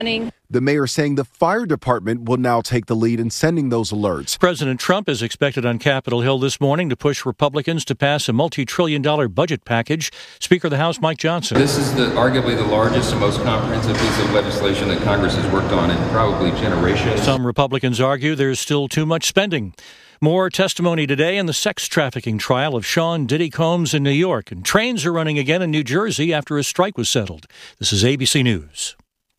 The mayor saying the fire department will now take the lead in sending those alerts. President Trump is expected on Capitol Hill this morning to push Republicans to pass a multi-trillion-dollar budget package. Speaker of the House Mike Johnson. This is arguably the largest and most comprehensive piece of legislation that Congress has worked on in probably generations. Some Republicans argue there's still too much spending. More testimony today in the sex trafficking trial of Sean Diddy Combs in New York. And trains are running again in New Jersey after a strike was settled. This is ABC News.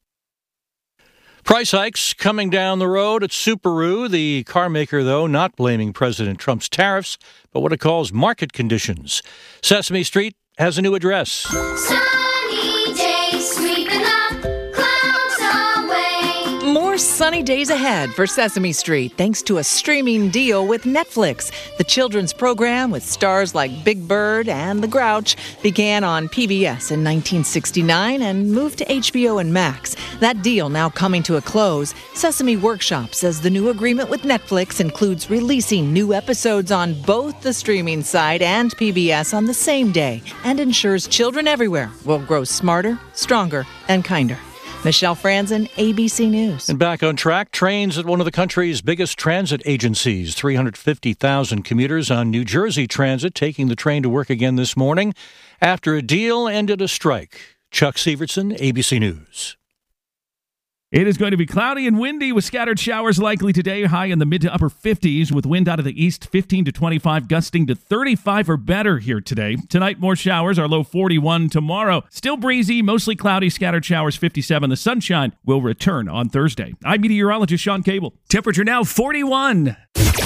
Price hikes coming down the road at Subaru. The car maker, though, not blaming President Trump's tariffs, but what it calls market conditions. Sesame Street has a new address. Sunny days sweeping the clouds away. More sunny days ahead for Sesame Street, thanks to a streaming deal with Netflix. The children's program, with stars like Big Bird and The Grouch, began on PBS in 1969 and moved to HBO and Max. That deal now coming to a close. Sesame Workshop says the new agreement with Netflix includes releasing new episodes on both the streaming site and PBS on the same day, and ensures children everywhere will grow smarter, stronger, and kinder. Michelle Franzen, ABC News. And back on track, trains at one of the country's biggest transit agencies. 350,000 commuters on New Jersey Transit taking the train to work again this morning after a deal ended a strike. Chuck Severson, ABC News. It is going to be cloudy and windy with scattered showers likely today, high in the mid to upper 50s with wind out of the east 15 to 25, gusting to 35 or better here today. Tonight, more showers, our low 41 tomorrow. Still breezy, mostly cloudy, scattered showers 57. The sunshine will return on Thursday. I'm meteorologist Sean Cable. Temperature now 41.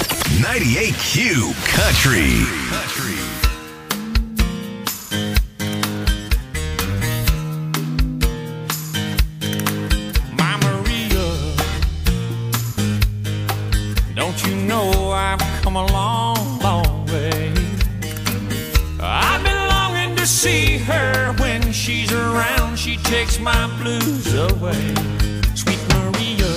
98Q Country. Don't you know I've come a long, long way? I've been longing to see her. When she's around, she takes my blues away. Sweet Maria,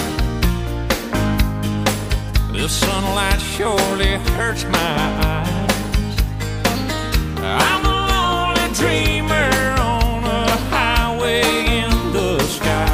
the sunlight surely hurts my eyes. I'm a lonely dreamer on a highway in the sky.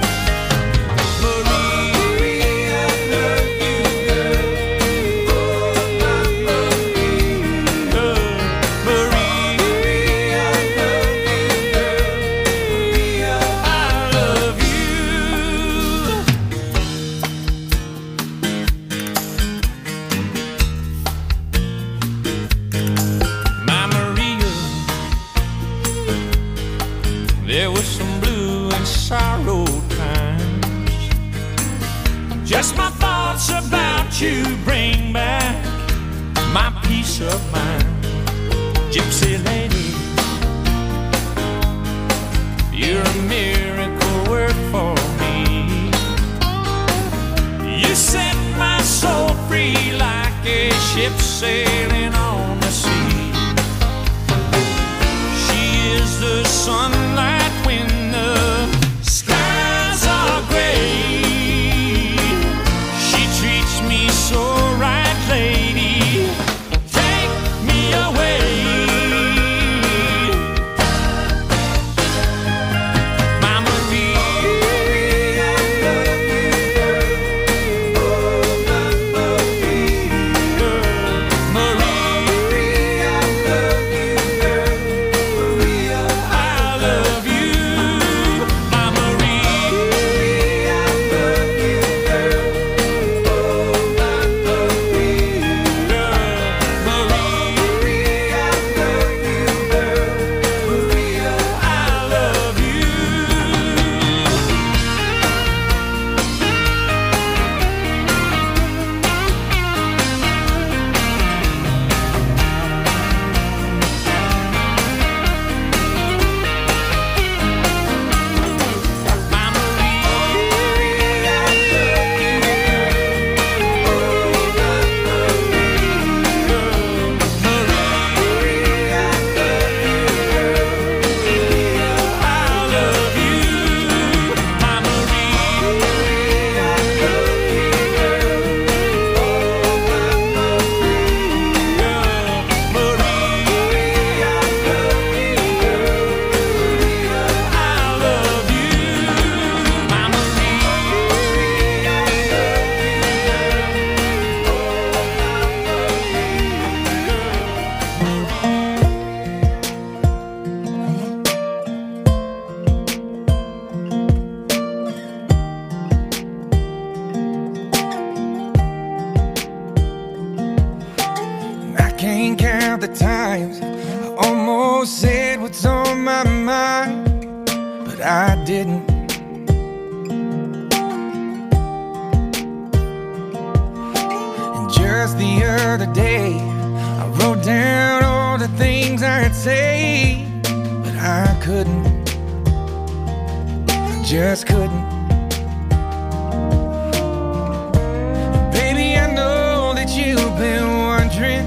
There was some blue and sorrow times. Just my thoughts about you bring back my peace of mind. Gypsy lady, you're a miracle work for me. You set my soul free like a ship sailing on the sea. She is the sunlight when the skies are gray. She treats me so right, lady. Take me away. My Maria, Maria, I love the times I almost said what's on my mind, but I didn't. And just the other day, I wrote down all the things I'd say, but I couldn't. I just couldn't. Baby, I know that you've been wondering.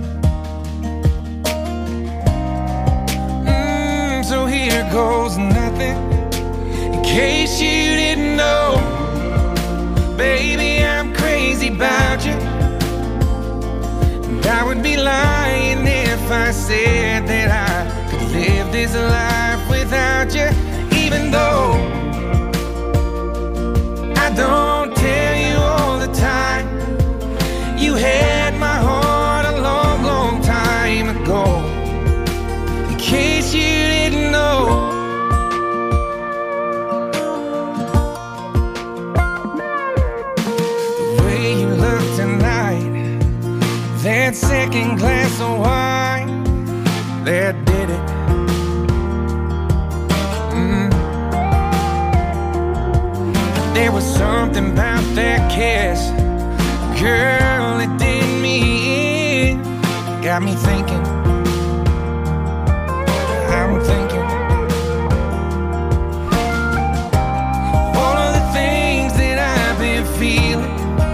So here goes nothing. In case you didn't know, baby, I'm crazy about you. And I would be lying if I said that I could live this life without you. Even though I don't tell you all the time, you had my heart a long, long time ago. In case you didn't know. The way you look tonight, that second glass of wine, that did it. There was something about that kiss, girl, it did me in. Got me thinking, I'm thinking all of the things that I've been feeling.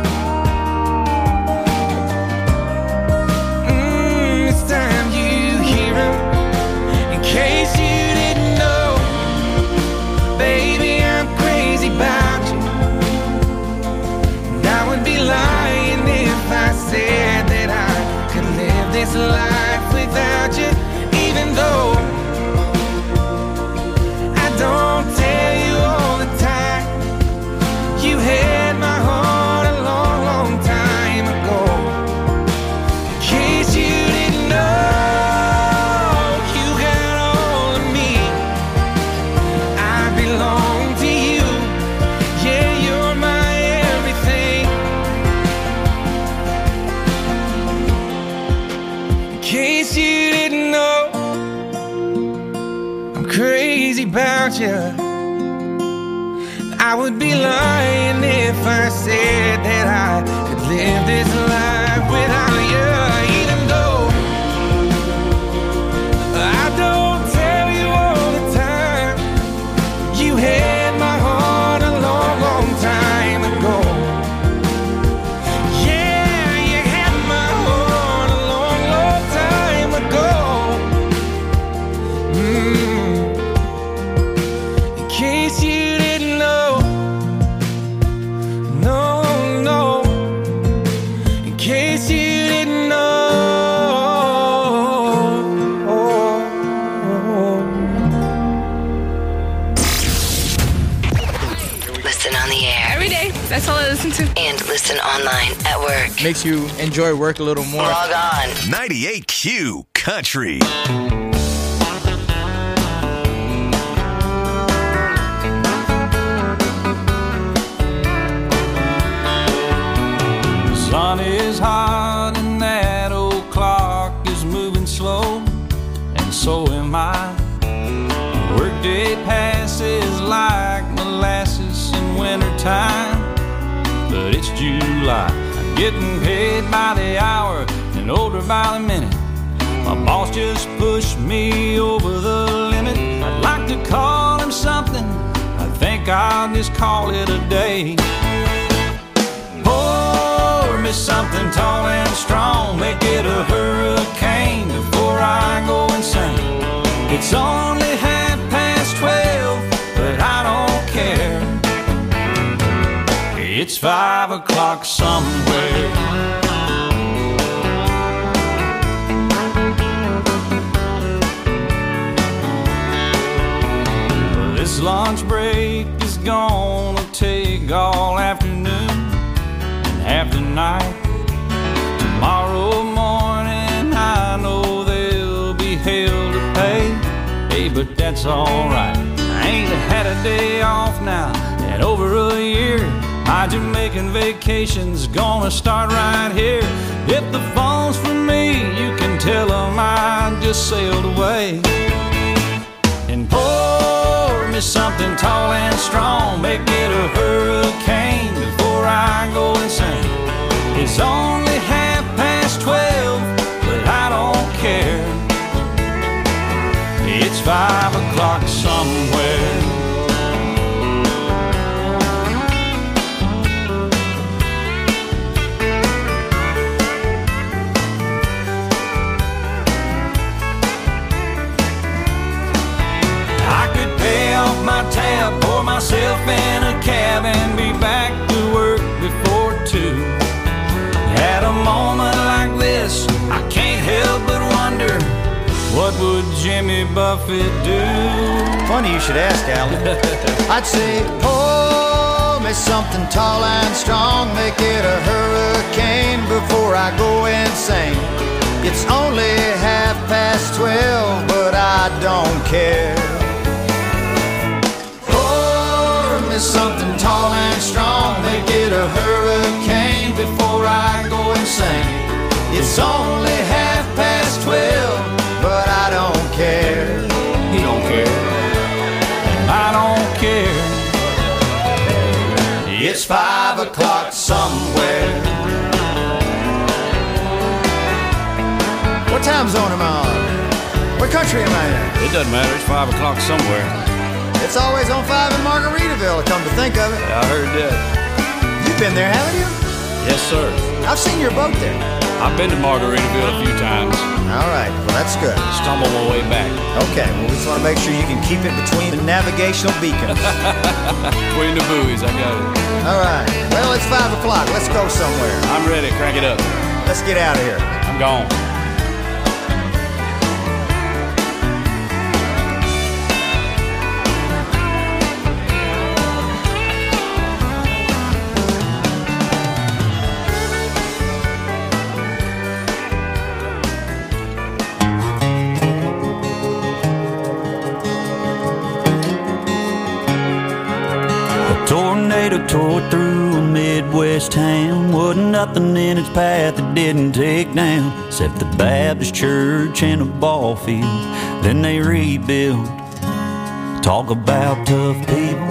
It's time you hear them. In case you didn't know, baby, I'm crazy about you. And I would be lying if I said that I could live this life without you. Even though I don't tell you all the time, you had my heart a long, long time ago. In case you didn't know, you got all of me. I belong to you. Yeah, you're my everything. In case you didn't know, I'm crazy about you. I would be lying if I said that I could live this life without you. Even though I don't tell you all the time, you had my heart a long, long time ago. Yeah, you had my heart a long, long time ago. In case you didn't know, no, no. In case you didn't know. Listen on the air Every day. That's all I listen to. and listen online at work. Makes you enjoy work a little more. Log on. 98Q Country. The sun is hot and that old clock is moving slow, and so am I. Workday passes like molasses in wintertime, but it's July. I'm getting paid by the hour and older by the minute. My boss just pushed me over the limit. I'd like to call him something, I think I'll just call it a day. Pour me something tall and strong, make it a hurricane before I go insane. It's only 12:30, but I don't care. It's 5 o'clock somewhere. This lunch break is gonna take all afternoon and half the night. Tomorrow morning I know there'll be hell to pay. Hey, but that's alright. I ain't had a day off now in over a year. My Jamaican vacation's gonna start right here. If the phone's for me, you can tell them I just sailed away. And pour me something tall and strong, make it a hurricane before I go insane. It's only 12:30, but I don't care. It's 5 o'clock somewhere. I could pay off my tab, pour myself in a cab, and be back to work before 2. At a moment like this, I can't help but wonder, what would Jimmy Buffett do? Funny you should ask, Alan. I'd say, pour me something tall and strong, make it a hurricane before I go insane. It's only 12:30, but I don't care. Pour me something tall and strong, make it a hurricane before I go insane. It's only 12:30, but I don't care. You don't care. I don't care. It's 5 o'clock somewhere. What time zone am I on? What country am I in? It doesn't matter. It's 5 o'clock somewhere. It's always on 5 in Margaritaville, come to think of it. I heard that. You've been there, haven't you? Yes, sir. I've seen your boat there. I've been to Margaritaville a few times. All right, well, that's good. Stumble my way back. Okay, well, we just want to make sure you can keep it between the navigational beacons. Between the buoys, I got it. All right, well, it's 5 o'clock. Let's go somewhere. I'm ready. Crank it up. Let's get out of here. I'm gone. Tornado tore through a Midwest town. Wasn't nothing in its path that didn't take down, except the Baptist church and a ball field. Then they rebuilt. Talk about tough people.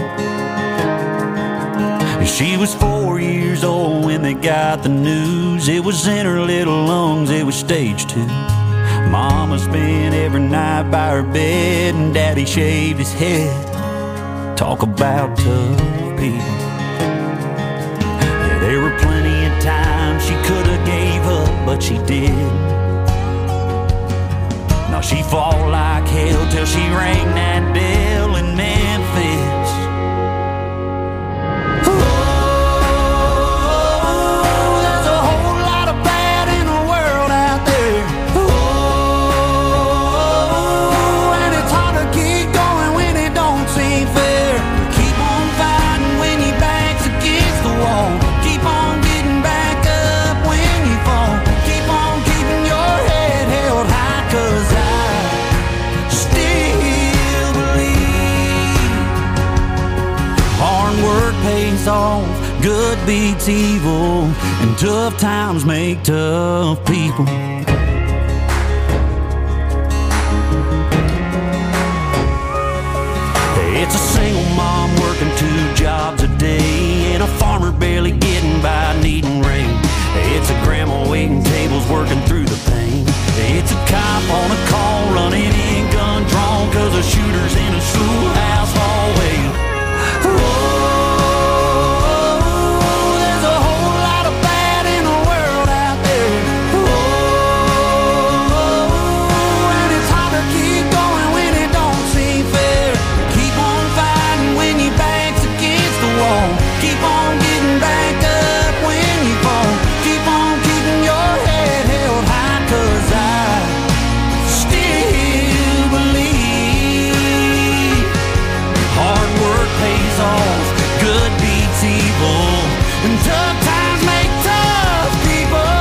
She was 4 years old when they got the news. It was in her little lungs, it was stage 2. Mama spent every night by her bed, and Daddy shaved his head. Talk about tough people. Yeah, there were plenty of times she could have gave up, but she did. Now she fought like hell till she rang that bell in Memphis. Oh, there's a whole lot of bad in the world out there. Oh, and it's hard to keep going when it don't seem fair. Keep on fighting when your back's against the wall. Keep on getting back up when you fall. Keep on keeping your head held high, 'cause I still believe hard work pays off, good beats evil, and tough times make tough people. It's a single mom working 2 jobs a day, and a farmer barely getting by needing rain. It's a grandma waiting tables working through the pain. It's a cop on a call running in gun drawn, 'cause a shooter's in a schoolhouse hallway. Oh, there's a whole lot of bad in the world out there. Oh, and it's hard to keep going when it don't seem fair. Keep on fighting when your back's against the wall. Keep on getting back up when you fall. Keep on keeping your head held high, 'cause I still believe hard work pays off, good beats evil, and tough times make tough people.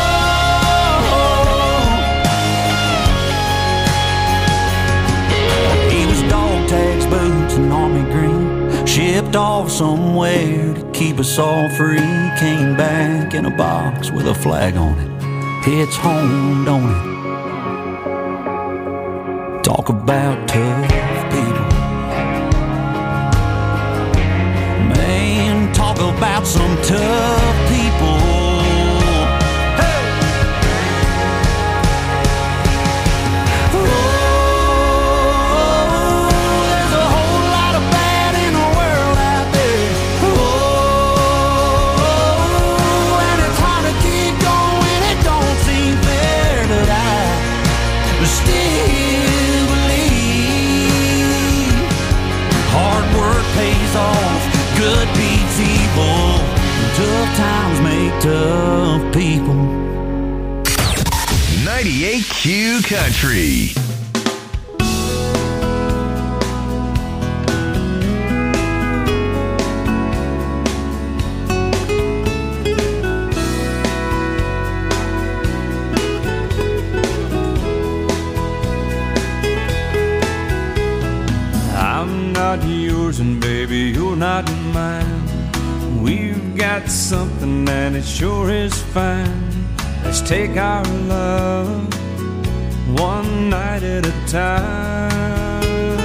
He was dog tags, boots, and army green. Shipped off somewhere to keep us all free. Came back in a box with a flag on it. It's home, don't it? Talk about tough people. Man, talk about some tough people. Good beats evil. Tough times make tough people. 98Q Country. I'm not yours and baby, you're not mine. We've got something and it sure is fine. Let's take our love one night at a time.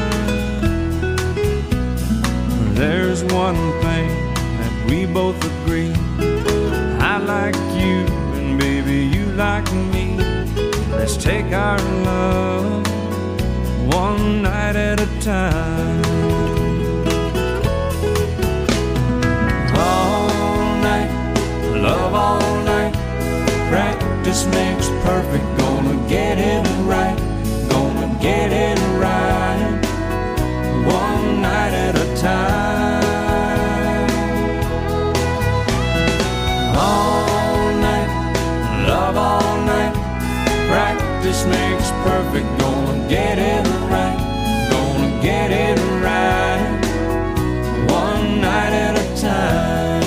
There's one thing that we both agree. I like you and baby you like me. Let's take our love one night at a time. All night, love all night. Practice makes perfect. Gonna get it right. Gonna get it right. One night at a time. All night, love all night. Practice makes perfect. Gonna get it right. Gonna get it right. One night at a time.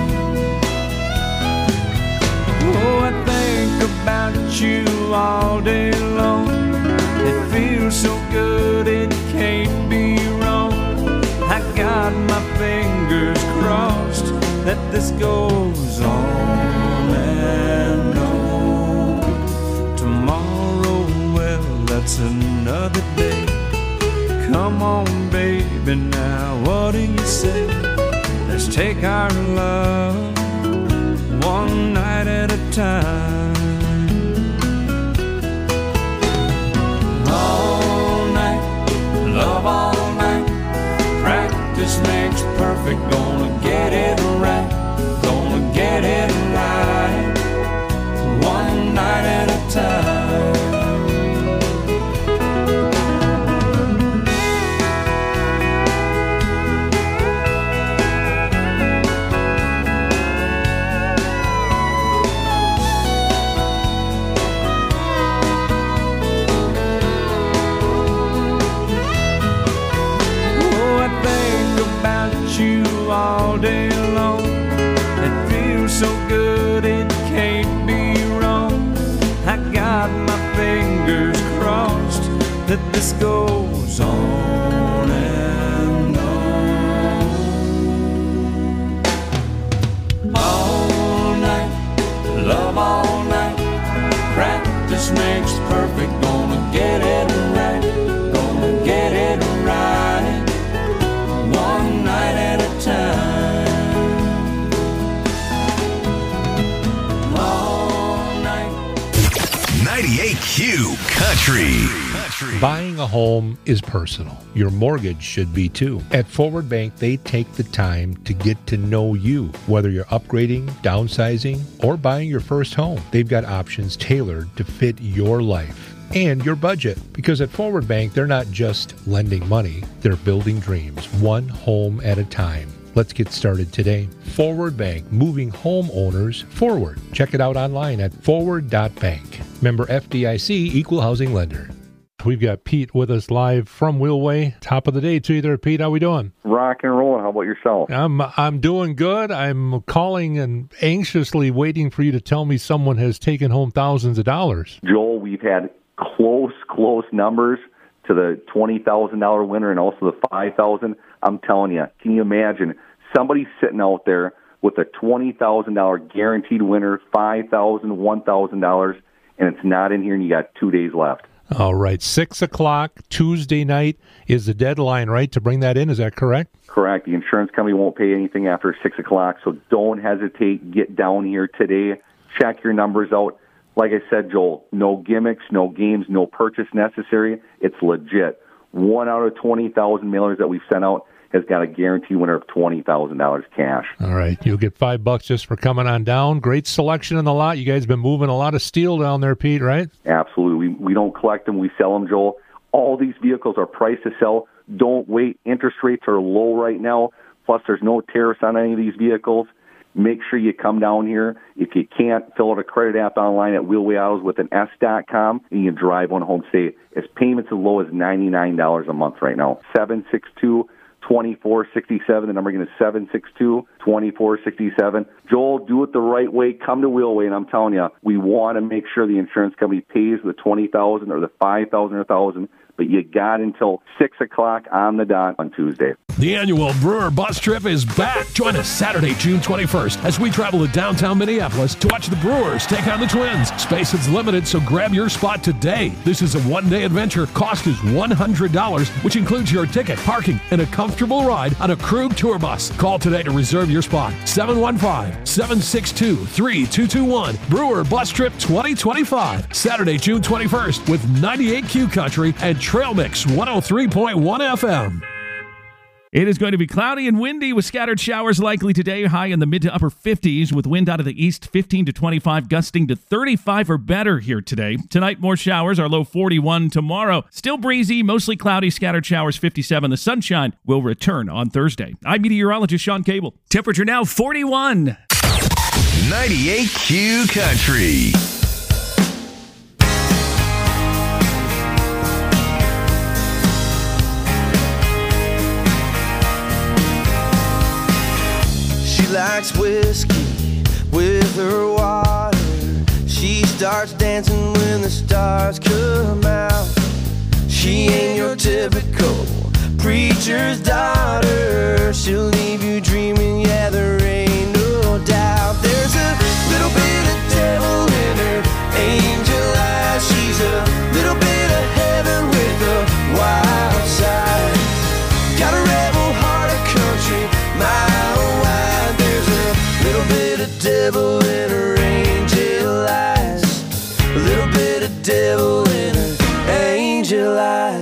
Oh, I think about you all day long. It feels so good, it can't be wrong. I got my fingers crossed that this goes on and on. Tomorrow, well, that's another day. Come on, baby, now what do you say? Let's take our love one night at a time. All night, love all night. Practice makes perfect. Gonna get it right. Gonna get it right. One night at a time. All day long, it feels so good, it can't be wrong. I got my fingers crossed that this goes on and on. All night, love all night. Practice makes perfect. Gonna get it right. Gonna get it right. One night at a time. All night. 98Q Country. Buying a home is personal. Your mortgage should be too. At Forward Bank, they take the time to get to know you. Whether you're upgrading, downsizing, or buying your first home, they've got options tailored to fit your life and your budget. Because at Forward Bank, they're not just lending money, they're building dreams, one home at a time. Let's get started today. Forward Bank, moving homeowners forward. Check it out online at forward.bank. Member FDIC, equal housing lender. We've got Pete with us live from Wheelway. Top of the day to you there, Pete. How we doing? Rock and roll. How about yourself? I'm doing good. I'm calling and anxiously waiting for you to tell me someone has taken home thousands of dollars. Joel, we've had close numbers to the $20,000 winner and also the $5,000. I'm telling you, can you imagine somebody sitting out there with a $20,000 guaranteed winner, $5,000, $1,000, and it's not in here and you got 2 days left? All right, 6 o'clock Tuesday night is the deadline, right, to bring that in? Is that correct? Correct. The insurance company won't pay anything after 6 o'clock, so don't hesitate. Get down here today. Check your numbers out. Like I said, Joel, no gimmicks, no games, no purchase necessary. It's legit. 1 out of 20,000 mailers that we've sent out has got a guaranteed winner of $20,000 cash. All right, you'll get $5 just for coming on down. Great selection in the lot. You guys been moving a lot of steel down there, Pete, right? Absolutely. We don't collect them. We sell them, Joel. All these vehicles are priced to sell. Don't wait. Interest rates are low right now. Plus, there's no tariffs on any of these vehicles. Make sure you come down here. If you can't, fill out a credit app online at Wheelway Autos with an S.com, and you can drive one home safe. It's payments as low as $99 a month right now. 762-2467. The number again is 762-2467. Joel, do it the right way. Come to Wheelway, and I'm telling you, we want to make sure the insurance company pays the $20,000 or the $5,000 or $1,000, but you got until 6 o'clock on the dot on Tuesday. The annual Brewer Bus Trip is back. Join us Saturday, June 21st, as we travel to downtown Minneapolis to watch the Brewers take on the Twins. Space is limited, so grab your spot today. This is a one-day adventure. Cost is $100, which includes your ticket, parking, and a comfortable ride on a Krug tour bus. Call today to reserve your spot. 715-762-3221. Brewer Bus Trip 2025. Saturday, June 21st, with 98Q Country and Trail Mix 103.1 FM. It is going to be cloudy and windy with scattered showers likely today, high in the mid to upper 50s with wind out of the east 15 to 25, gusting to 35 or better here today. Tonight, more showers, our low 41 tomorrow. Still breezy, mostly cloudy, scattered showers 57. The sunshine will return on Thursday. I'm meteorologist Sean Cable. Temperature now 41. 98Q Country. She likes whiskey with her water. She starts dancing when the stars come out. She ain't your typical preacher's daughter. She'll leave you dreaming, yeah, there ain't no doubt. There's a little bit of devil in her angel eyes. She's a little bit of heaven with a wild side. Got a rebel heart of country, mile wide. There's a little bit of devil in her angel eyes. A little bit of devil in her angel eyes.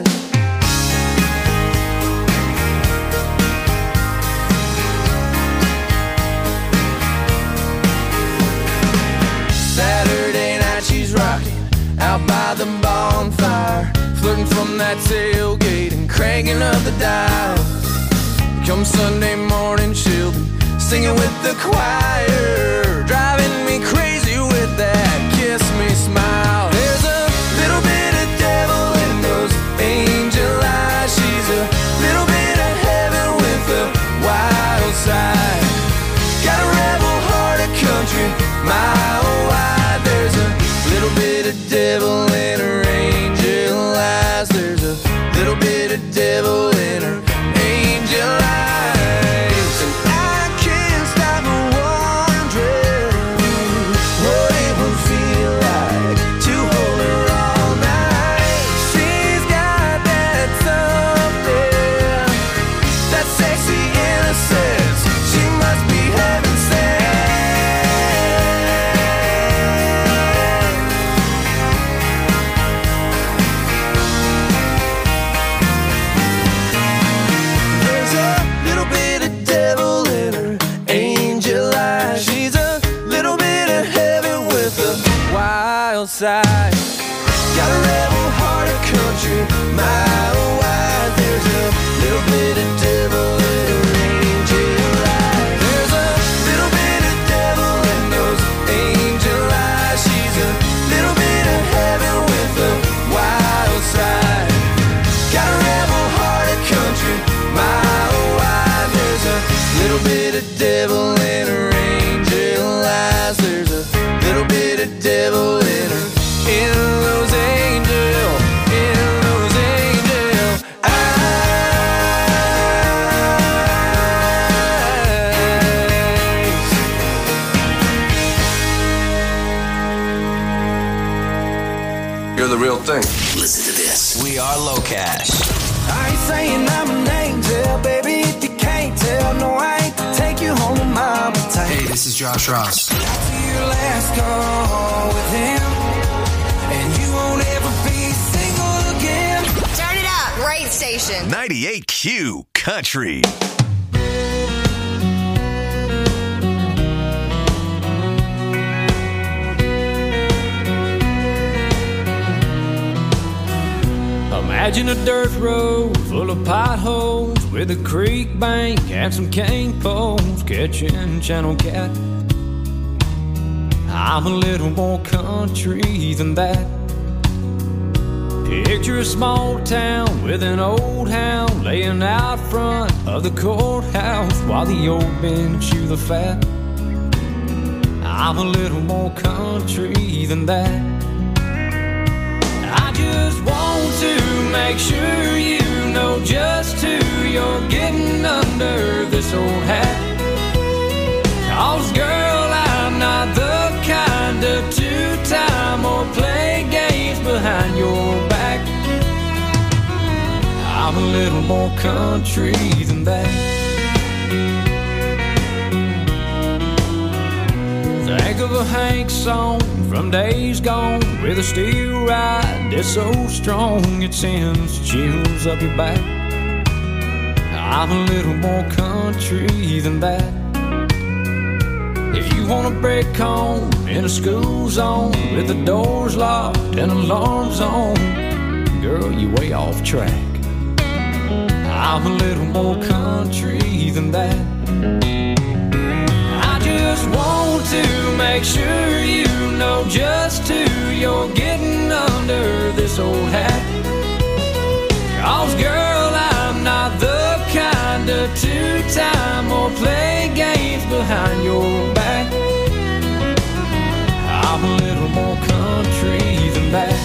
Saturday night she's rocking out by the bonfire, flirting from that tailgate and cranking up the dial. Come Sunday morning she'll be singing with the choir, driving me crazy with that kiss me smile. There's a little bit of devil in those angel eyes. She's a little bit of heaven with a wild side. Got a rebel heart of country, mile wide. There's a little bit of devil in her angel eyes. There's a little bit of devil in her angel eyes. And I can't stop you're the real thing. Listen to this. We are Low Cash. I ain't saying I'm an angel, baby, if you can't tell. No, I ain't to take you home with mama type. Hey, this is Josh Ross. After your last call with him, and you won't ever be single again. Turn it up. Right station. 98Q Country. Imagine a dirt road full of potholes with a creek bank and some cane poles catching channel cat. I'm a little more country than that. Picture a small town with an old hound laying out front of the courthouse while the old men chew the fat. I'm a little more country than that. I just want to make sure you know just who you're getting under this old hat. 'Cause girl, I'm not the kind to two-time or play games behind your back. I'm a little more country than that. Think of a Hank song from days gone with a steel ride that's so strong it sends chills up your back. I'm a little more country than that. If you want to break home in a school zone with the doors locked and alarms on, girl, you way off track. I'm a little more country than that. I just want to make sure you know just who you're getting under this old hat. 'Cause girl, I'm not the kind to two-time or play games behind your back. I'm a little more country than that.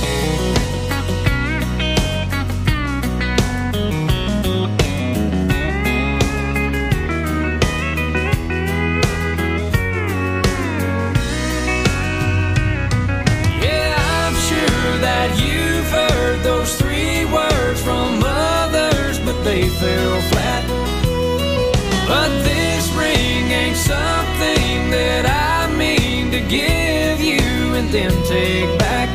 You've heard those three words from others, but they fell flat. But this ring ain't something that I mean to give you and then take back.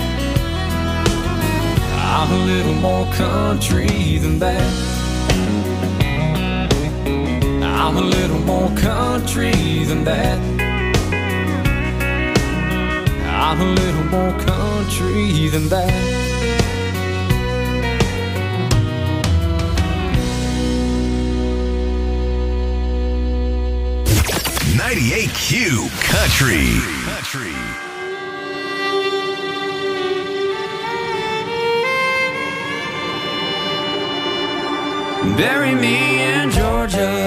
I'm a little more country than that. I'm a little more country than that. I'm a little more country than that. 98Q Country. Bury me in Georgia.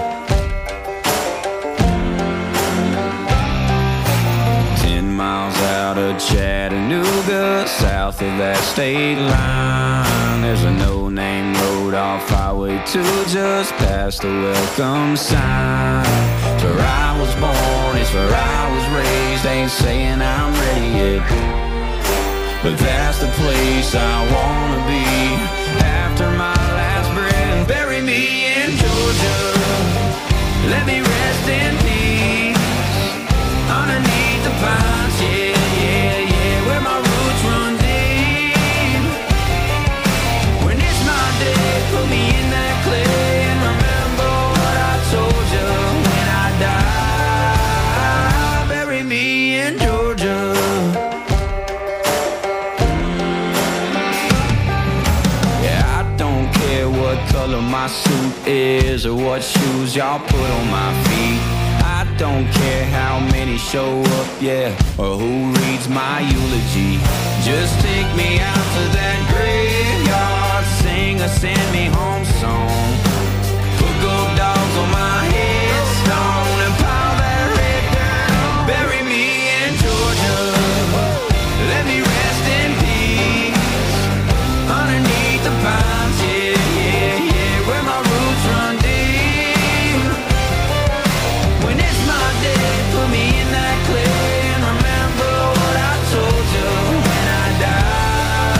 Out of Chattanooga, south of that state line, there's a no-name road off Highway 2 just past the welcome sign. It's where I was born, it's where I was raised. Ain't saying I'm ready yet, but that's the place I wanna be after my last breath. Bury me in Georgia, let me rest in peace underneath the pines, yeah, yeah, yeah, where my roots run deep. When it's my day, put me in that clay and remember what I told you when I die. Bury me in Georgia. Yeah, I don't care what color my suit is or what shoes y'all put on my feet. I don't care how many show up, yeah, or who reads my eulogy. Just take me out to that graveyard, sing a send me home song. Put gold dogs on my headstone and pile that red down. Bury me in Georgia, let me rest in peace underneath the pines, yeah, yeah, yeah, where my roots run deep. Put me in that clay and remember what I told you when I die.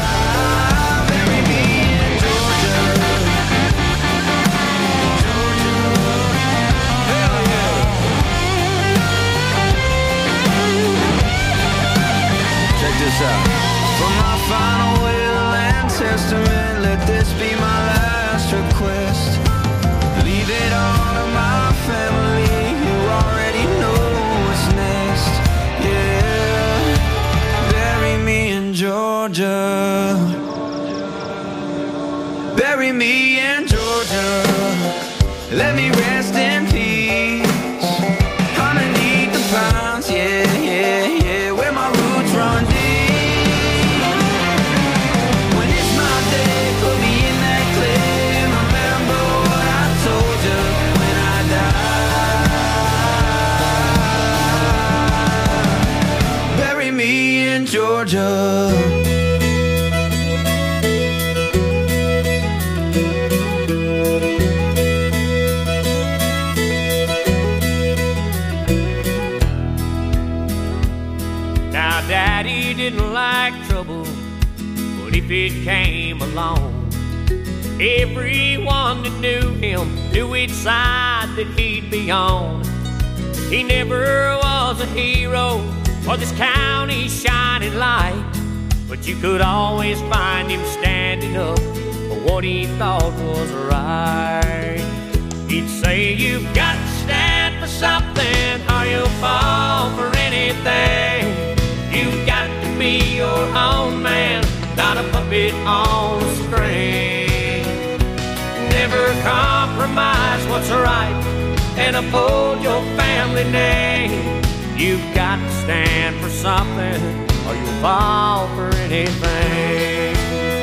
Georgia. Now, Daddy didn't like trouble, but if it came along, everyone that knew him knew which side that he'd be on. He never was a hero or this county's shining light, but you could always find him standing up for what he thought was right. He'd say, you've got to stand for something or you'll fall for anything. You've got to be your own man, not a puppet on a string. Never compromise what's right and uphold your family name. You've got to stand for something or you'll fall for anything.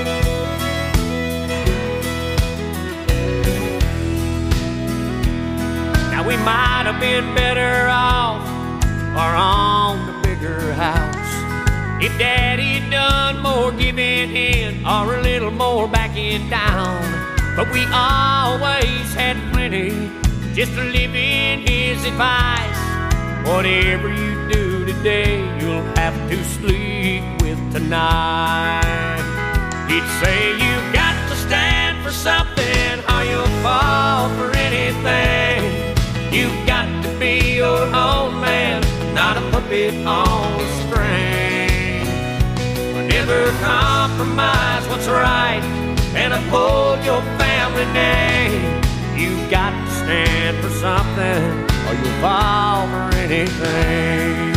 Now we might have been better off or on the bigger house if Daddy'd done more giving in or a little more backing down. But we always had plenty just to live in his advice. Whatever you do today, you'll have to sleep with tonight. He'd say, you've got to stand for something or you'll fall for anything. You've got to be your own man, not a puppet on a string. Never compromise what's right and uphold your family name. You've got to stand for something or you'll fall for anything.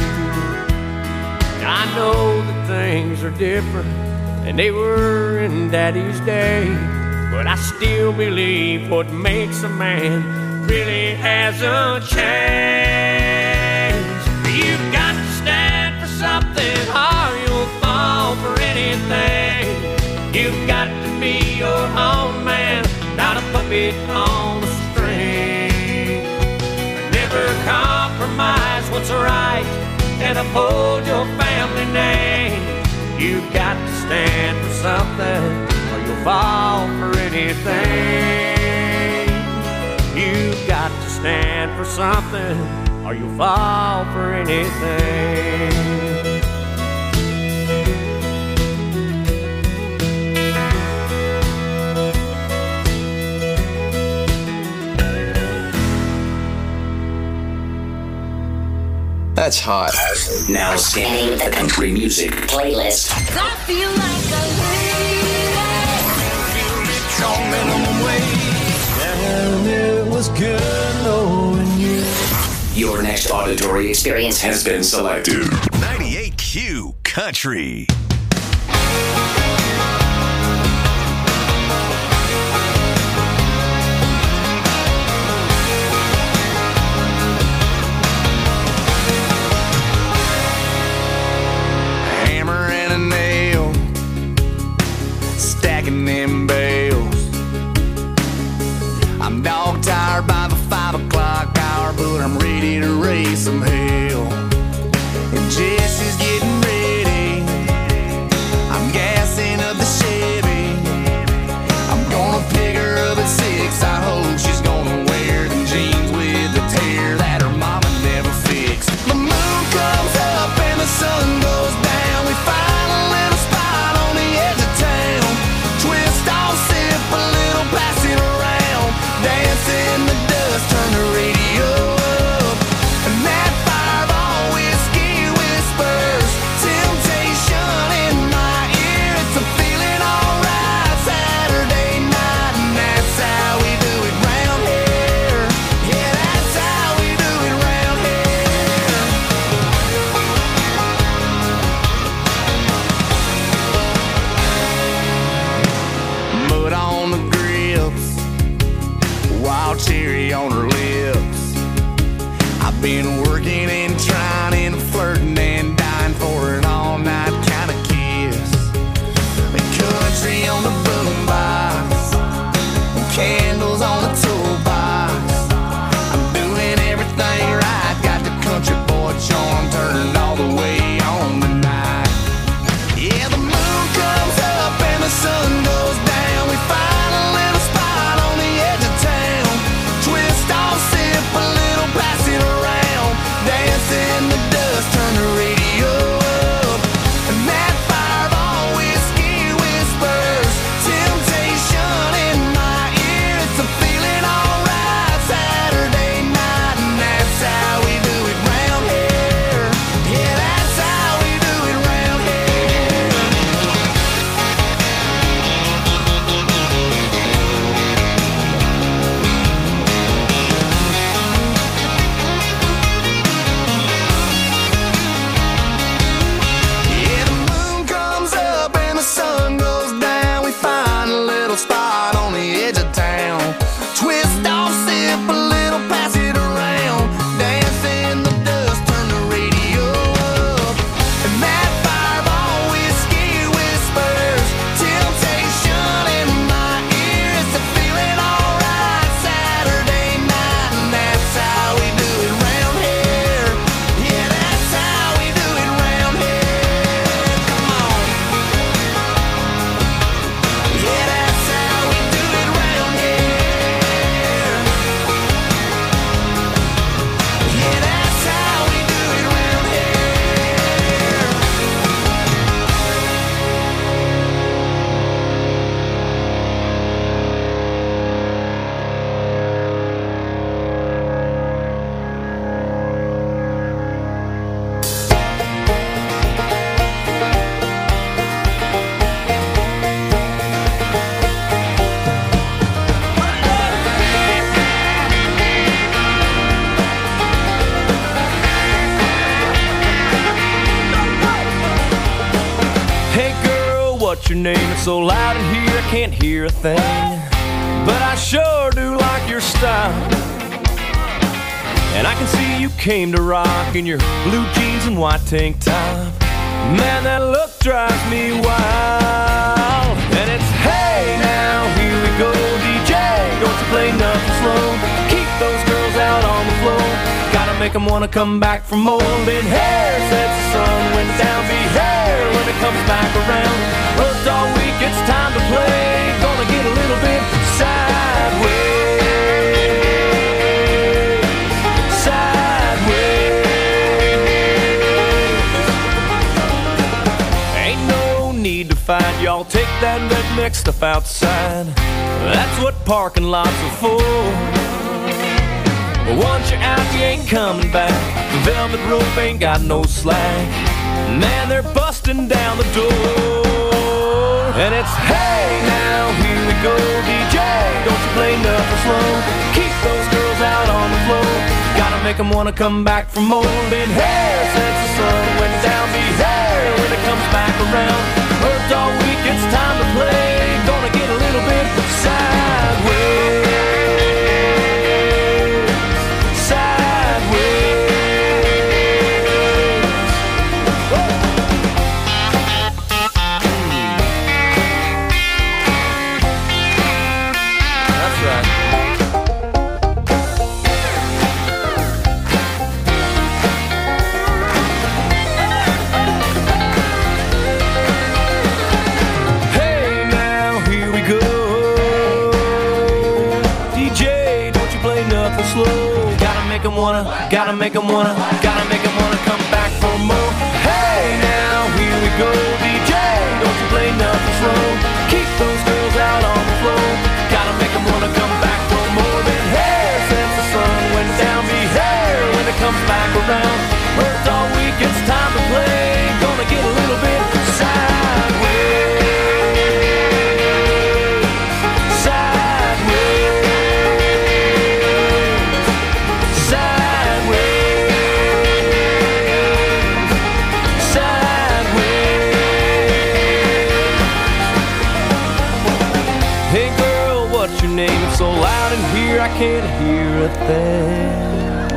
I know that things are different than they were in Daddy's day, but I still believe what makes a man really hasn't changed. You've got to stand for something or you'll fall for anything. You've got to be your own man, not a puppet on a string. Never compromise what's right and uphold your family name. You've got to stand for something or you'll fall for anything. You've got to stand for something or you'll fall for anything. That's hot. Now scanning the country music playlist. I feel like a lady. And it was good knowing you. Your next auditory experience has been selected. 98Q Country. Them bales. I'm dog tired by the 5 o'clock hour, but I'm ready to raise some hell. And Jesse's getting ready. I'm gassing up the Chevy. I'm gonna pick her up at 6. I hope she's gonna wear them jeans with the tear that her mama never fixed. The moon comes up and the sun goes down. We find a little spot on the edge of town. Twist off, sip a little, pass it around. Dance in the dust, turn the radio up. And that Fireball whiskey whispers temptation in my ear. It's a feeling alright Saturday night, and that's how we do it round here. Yeah, that's how we do it round here. Mud on the grips, wild cherry on her lips. I've been working and trying and flirting and dying for an all-night kind of kiss. The country on the boombox, candles on the toolbox. I'm doing everything right, got the country boy charm turned all the way on tonight. your name? It's so loud in here I can't hear a thing. But I sure do like your style. And I can see you came to rock in your blue jeans and white tank top. Man, that look drives me wild. And it's hey now, here we go, DJ. Don't you play nothing slow. Keep those girls out on the floor. Gotta make them wanna come back for more. Been hair since the sun went down. Be hair when it comes back around. Worked all week, it's time to play. Gonna get a little bit sideways. Sideways. Ain't no need to fight, y'all. Take that redneck stuff outside. That's what parking lots are for. But once you're out, you ain't coming back. The velvet rope ain't got no slack. Man, they're busting down the door. And it's hey now, here we go, DJ. Don't you play nothing slow. Keep those girls out on the floor. Gotta make them wanna come back for more. Been here since the sun went down. Be here when it comes back around. Worked all week, it's time to play. Gonna get a little bit sideways. Gotta make them wanna come back for more. Hey now, here we go, DJ. Don't you play nothing slow. Keep those girls out on the floor. Gotta make them wanna come back for more. Been here since the sun went down. Be here when it comes back around. Worked all week, it's time to play. Gonna get a little bit sideways. So loud in here I can't hear a thing.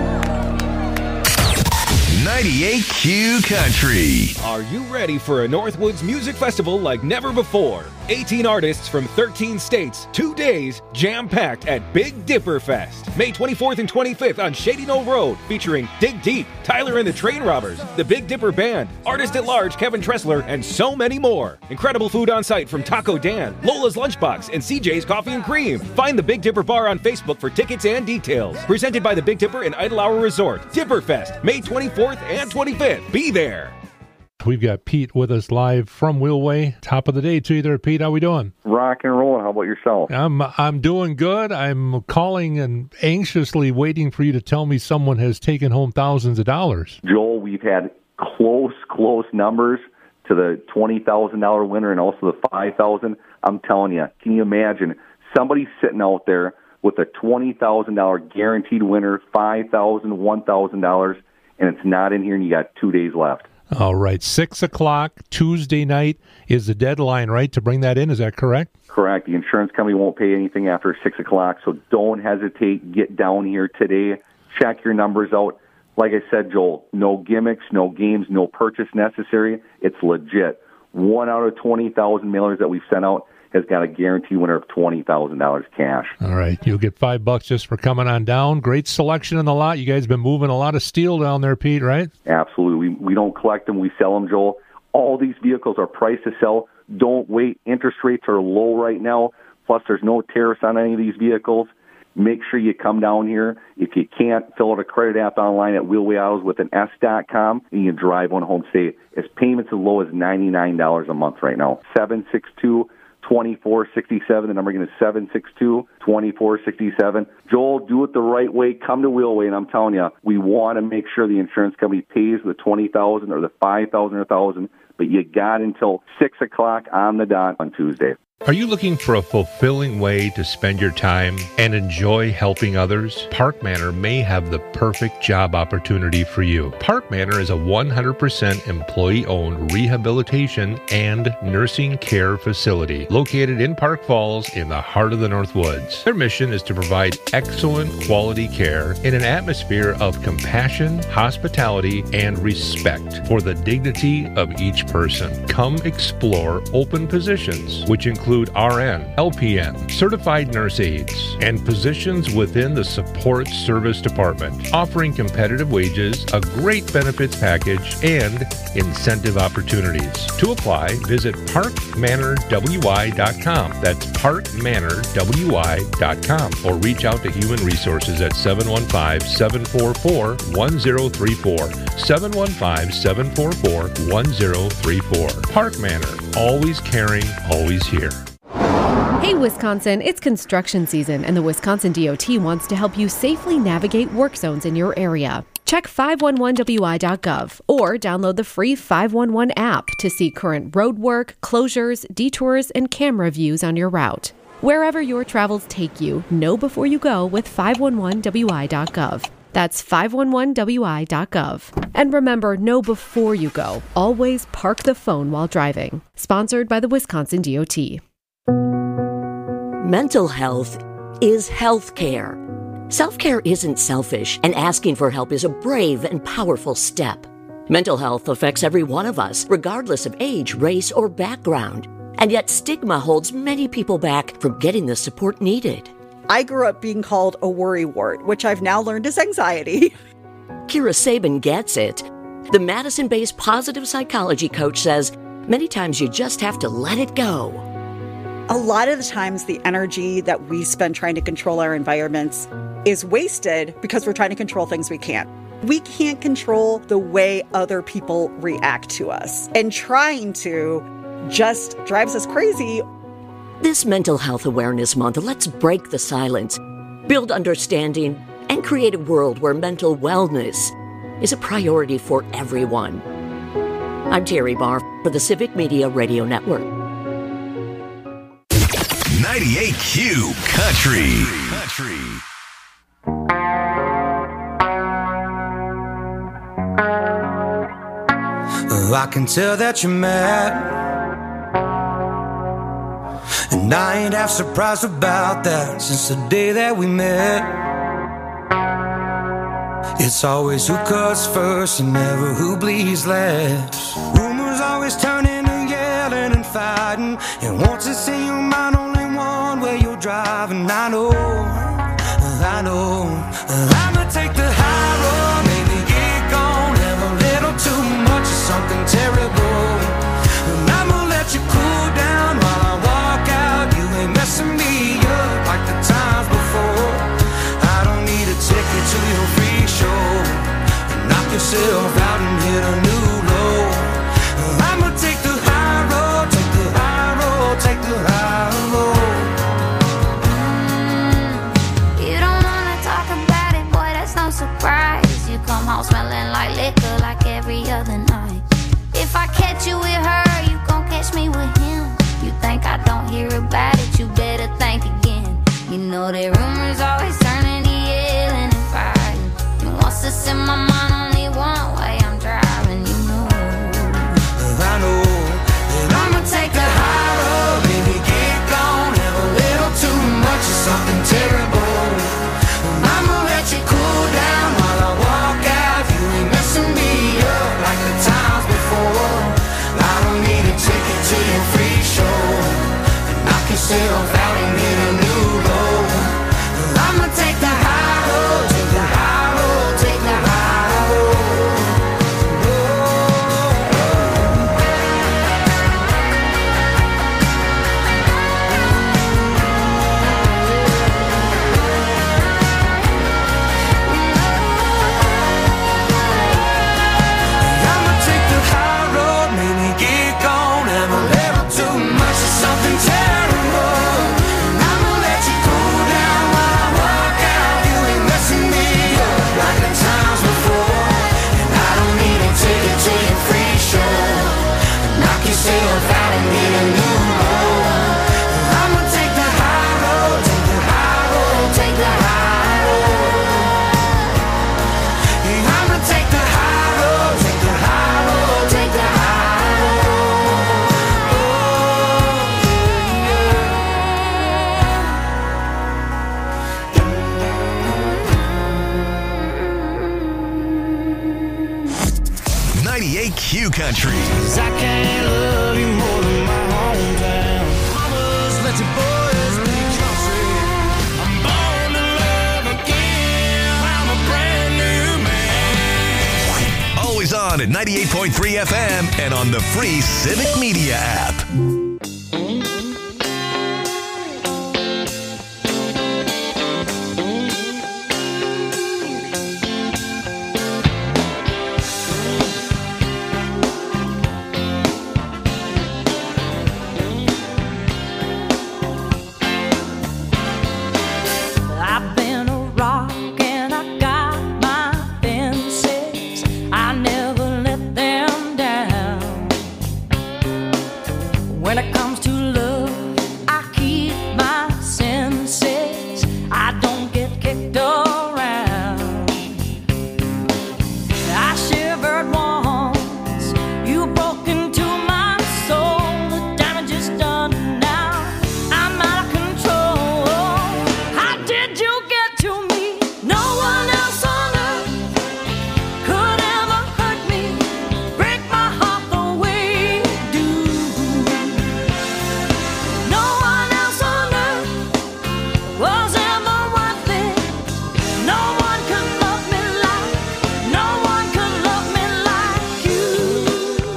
98Q Country. Are you ready for a Northwoods music festival like never before? 18 artists from 13 states, 2 days, jam-packed at Big Dipper Fest. May 24th and 25th on Shady Knoll Road, featuring Dig Deep, Tyler and the Train Robbers, the Big Dipper Band, artist-at-large Kevin Tressler, and so many more. Incredible food on site from Taco Dan, Lola's Lunchbox, and CJ's Coffee and Cream. Find the Big Dipper Bar on Facebook for tickets and details. Presented by the Big Dipper and Idle Hour Resort. Dipper Fest, May 24th and 25th. Be there. We've got Pete with us live from Wheelway. Top of the day to you there, Pete. How we doing? Rock and rolling. How about yourself? I'm doing good. I'm calling and anxiously waiting for you to tell me someone has taken home thousands of dollars. Joel, we've had close numbers to the $20,000 winner and also the $5,000. I'm telling you, can you imagine somebody sitting out there with a $20,000 guaranteed winner, $5,000, $1,000, and it's not in here and you got 2 days left? All right. 6 o'clock Tuesday night is the deadline, right, to bring that in? Is that correct? Correct. The insurance company won't pay anything after 6 o'clock, so don't hesitate. Get down here today. Check your numbers out. Like I said, Joel, no gimmicks, no games, no purchase necessary. It's legit. 1 out of 20,000 mailers that we've sent out has got a guaranteed winner of $20,000 cash. All right. You'll get $5 just for coming on down. Great selection in the lot. You guys have been moving a lot of steel down there, Pete, right? Absolutely. We don't collect them. We sell them, Joel. All these vehicles are priced to sell. Don't wait. Interest rates are low right now. Plus, there's no tariffs on any of these vehicles. Make sure you come down here. If you can't, fill out a credit app online at Wheelway Autos with an S.com, and you can drive one home safe. It's payments as low as $99 a month right now. 762-2467. The number again is 762-2467. Joel, do it the right way. Come to Wheelway, and I'm telling you, we want to make sure the insurance company pays the $20,000 or the $5,000 or $1,000, but you got until 6 o'clock on the dot on Tuesday. Are you looking for a fulfilling way to spend your time and enjoy helping others? Park Manor may have the perfect job opportunity for you. Park Manor is a 100% employee-owned rehabilitation and nursing care facility located in Park Falls in the heart of the Northwoods. Their mission is to provide excellent quality care in an atmosphere of compassion, hospitality, and respect for the dignity of each person. Come explore open positions, which include RN, LPN, certified nurse aides, and positions within the support service department, offering competitive wages, a great benefits package, and incentive opportunities. To apply, visit parkmanorwy.com. That's parkmanorwy.com, or reach out to Human Resources at 715-744-1034. 715-744-1034. Park Manor, always caring, always here. Hey Wisconsin, it's construction season and the Wisconsin DOT wants to help you safely navigate work zones in your area. Check 511wi.gov or download the free 511 app to see current road work, closures, detours, and camera views on your route. Wherever your travels take you, know before you go with 511wi.gov. That's 511wi.gov. And remember, know before you go. Always park the phone while driving. Sponsored by the Wisconsin DOT. Mental health is health care. Self-care isn't selfish, and asking for help is a brave and powerful step. Mental health affects every one of us, regardless of age, race, or background. And yet stigma holds many people back from getting the support needed. I grew up being called a worrywart, which I've now learned is anxiety. Kira Sabin gets it. The Madison-based positive psychology coach says many times you just have to let it go. A lot of the times the energy that we spend trying to control our environments is wasted because we're trying to control things we can't. We can't control the way other people react to us. And trying to just drives us crazy. This Mental Health Awareness Month, let's break the silence, build understanding, and create a world where mental wellness is a priority for everyone. I'm Terry Barr for the Civic Media Radio Network. 98Q Country. I can tell that you're mad, and I ain't half surprised about that since the day that we met. It's always who cuts first and never who bleeds last. Rumors always turn into yelling and fighting, and once it's in your mind only one way you're driving. I know I'ma take the high road, maybe get gone, have a little too much of something terrible, and I'ma let you cool down while I walk out. You ain't messing me up like the times before. I don't need a ticket to your free show. Knock yourself out and hit a new low. I'ma take the high road, take the high road, take the high road. You don't wanna talk about it, boy, that's no surprise. You come home smelling like liquor like every other night. If I catch you with her, you gon' catch me with him. You think I don't hear about it, you better think again. You know that rumors always turn into yelling and fighting, and once it's in my mind only one way I'm driving, you know. I know that I'ma take the high road, baby, get gone, have a little too much of something terrible. I'ma let you cool down while I walk out. You ain't messing me up like the times before. I don't need a ticket to your free show, and knock yourself out and hit a new low. I'ma take the high road, take the high road, take the high road. 98Q Country. I can't love you more than my hometown. Mamas, let your boys be country. I'm born to love again. I'm a brand new man. Always on at 98.3 FM and on the free Civic Media app. I've been a rock and I got my fences. I never let them down. When it comes to love, I keep my senses. I don't get kicked around. I shivered once, you broke into my soul. The damage is done now. I'm out of control. How did you get to me? No one else on earth could ever hurt me, break my heart the way you do. No one else on earth was ever worth it. No one could love me like, no one could love me like you.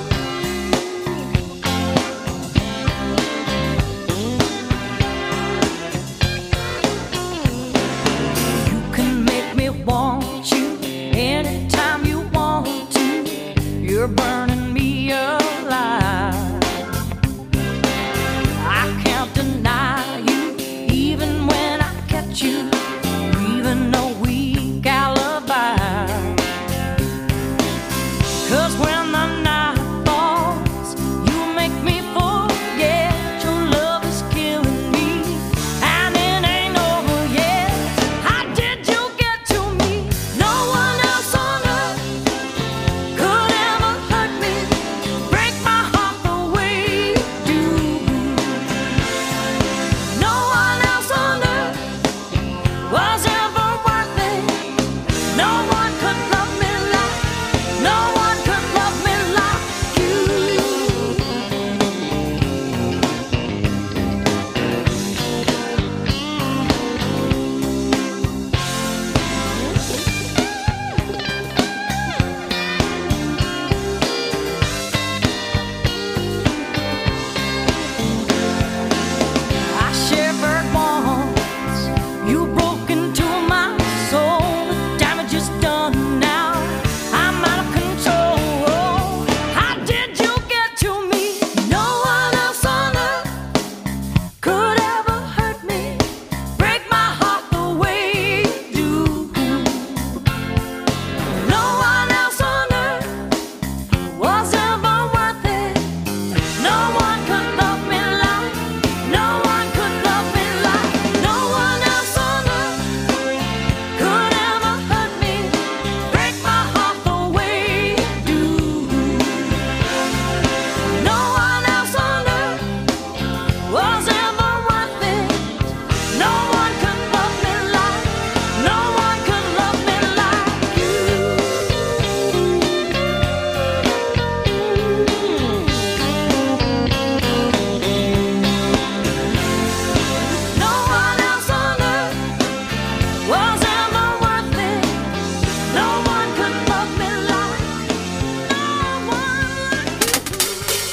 You can make me want you anytime you want to. You're burning me alive. I can't deny you, even when I catch you, even a weak alibi. 'Cause when the night falls, you make me forget your love is killing me, and it ain't over yet. How did you get to me? No one else on earth could ever hurt me, break my heart the way you do. No one else on earth was ever worth it. No one could love me like, no one could love me like you. I shivered once, you broke into my soul. The damage is done now. I'm out of control. How did you get to me? No one else on earth could ever hurt me, break my heart the way you do. No one else on earth was ever worth it. No one could love me like, no one could love me like, no one else on earth could ever hurt me, break my heart the way you do. No one else on earth was ever worth it. No one could love me like, no one could love me like you. No one else on earth was ever worth it. No one could love me like, no one.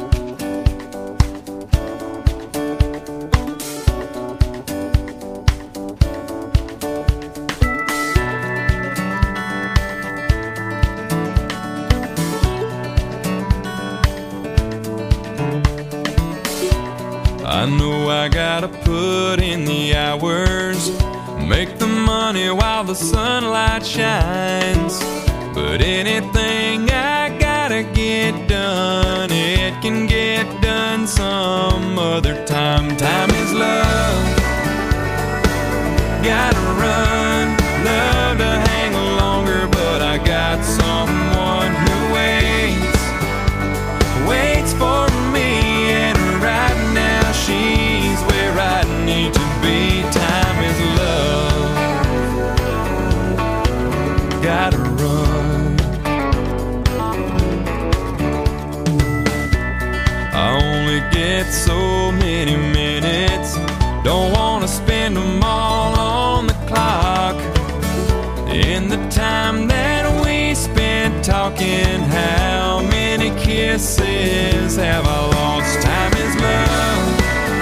I know I gotta put in the hours, make the money while the sunlight shines. But anything I gotta get done, it can get done some other time. Time is love. Gotta run, love to hang longer, but I got someone who waits for me, and right now she's where I need to be. Time is love. Gotta run. get so many minutes. Don't wanna spend them all on the clock. In the time that we spent talking, how many kisses have I lost? Time is love.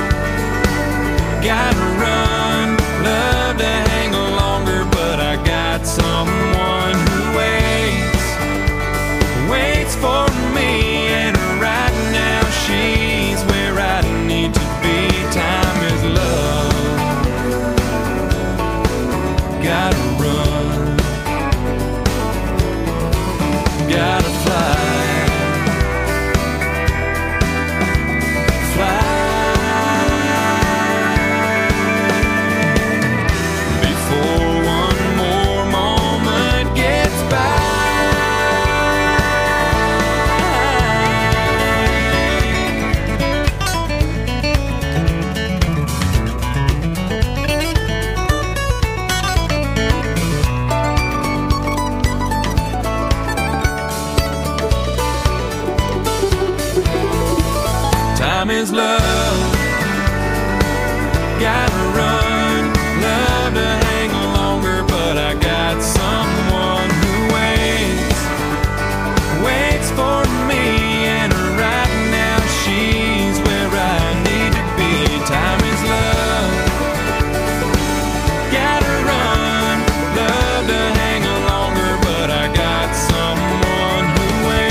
Gotta run, love to hang longer, but I got someone who waits for me, and right now she's where I need to be. Time is love. Gotta run, gotta fly. Time is love. Gotta run, love to hang longer, but I got someone who waits for me, and right now she's where I need to be. Time is love. Gotta run, love to hang longer, but I got someone who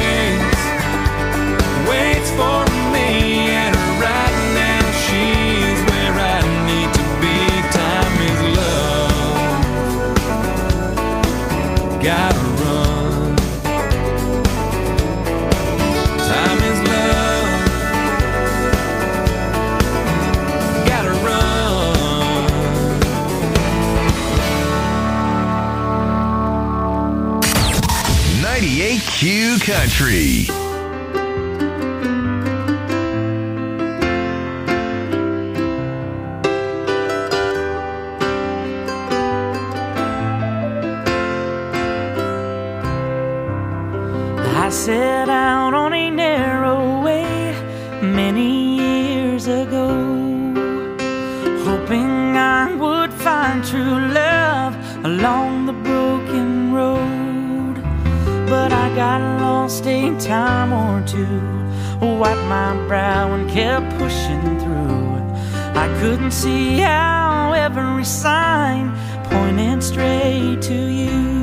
waits for me. Gotta run. Time is love. Gotta run. 98Q Country. I set out on a narrow way many years ago, hoping I would find true love along the broken road. But I got lost a time or two, wiped my brow and kept pushing through. I couldn't see how every sign pointed straight to you.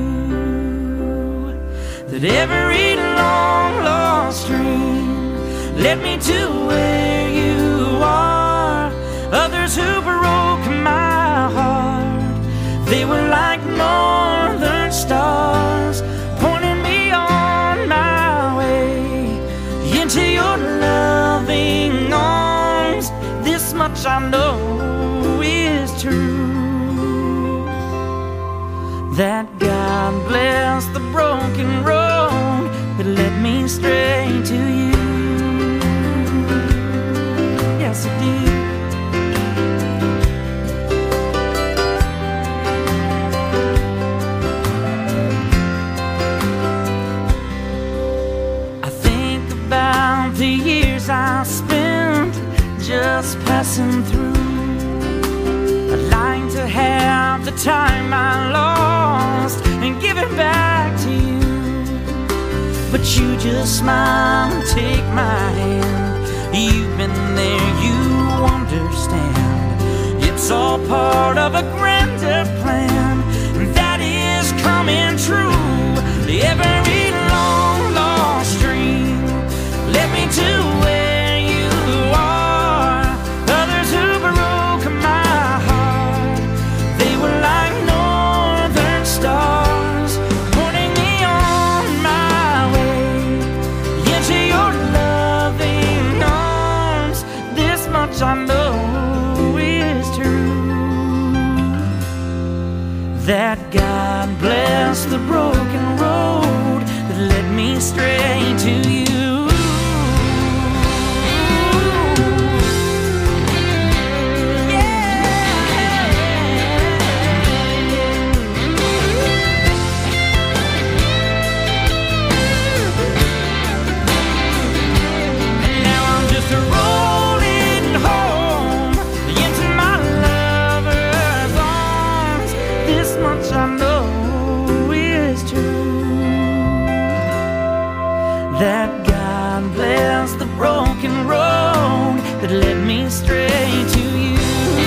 That every long lost dream led me to where you are. Others who broke my heart, they were like northern stars, pointing me on my way into your loving arms. This much I know is true, that God bless the broken road that led me straight to you. Yes, it did. I think about the years I spent just passing through, lying to have the time I lost and give it back to you. But you just smile and take my hand. You've been there, you understand. It's all part of a grander plan that is coming true. Every long lost dream led me to where you are. Others who broke my heart, they were like northern stars, pointing me on my way into your loving arms. This much I know is true, that God bless the broken road that God bless the broken road that led me straight to you.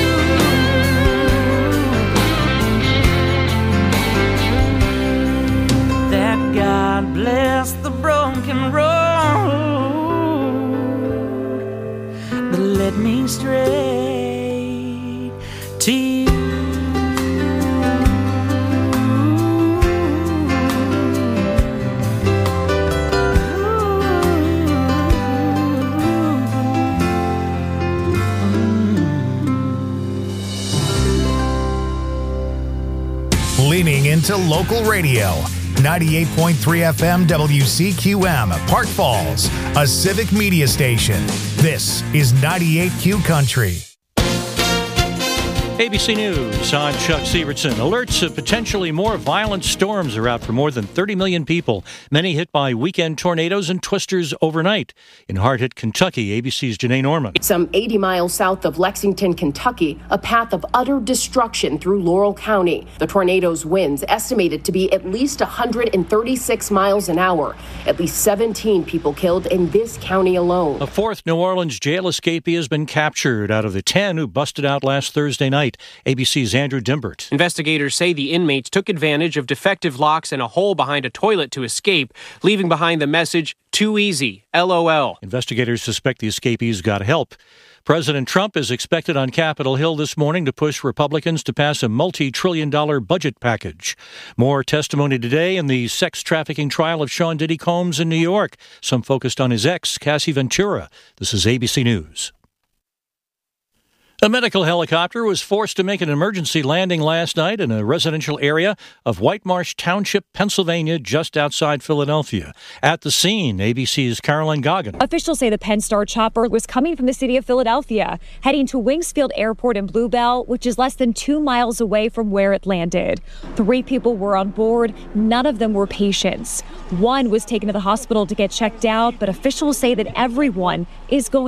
That God bless the broken road that led me straight to you. Leaning into local radio. 98.3 FM WCQM, Park Falls, a civic media station. This is 98Q Country. ABC News, I'm Chuck Sievertson. Alerts of potentially more violent storms are out for more than 30 million people, many hit by weekend tornadoes and twisters overnight. In hard-hit Kentucky, ABC's Janae Norman. Some 80 miles south of Lexington, Kentucky, a path of utter destruction through Laurel County. The tornado's winds estimated to be at least 136 miles an hour. At least 17 people killed in this county alone. A fourth New Orleans jail escapee has been captured out of the 10 who busted out last Thursday night. ABC's Andrew Dimbert. Investigators say the inmates took advantage of defective locks and a hole behind a toilet to escape, leaving behind the message, "Too easy, LOL." Investigators suspect the escapees got help. President Trump is expected on Capitol Hill this morning to push Republicans to pass a multi-trillion-dollar budget package. More testimony today in the sex trafficking trial of Sean Diddy Combs in New York. Some focused on his ex, Cassie Ventura. This is ABC News. A medical helicopter was forced to make an emergency landing last night in a residential area of White Marsh Township, Pennsylvania, just outside Philadelphia. At the scene, ABC's Caroline Goggin. Officials say the Penn-Star chopper was coming from the city of Philadelphia, heading to Wingsfield Airport in Bluebell, which is less than 2 miles away from where it landed. 3 people were on board. None of them were patients. One was taken to the hospital to get checked out, but officials say that everyone is going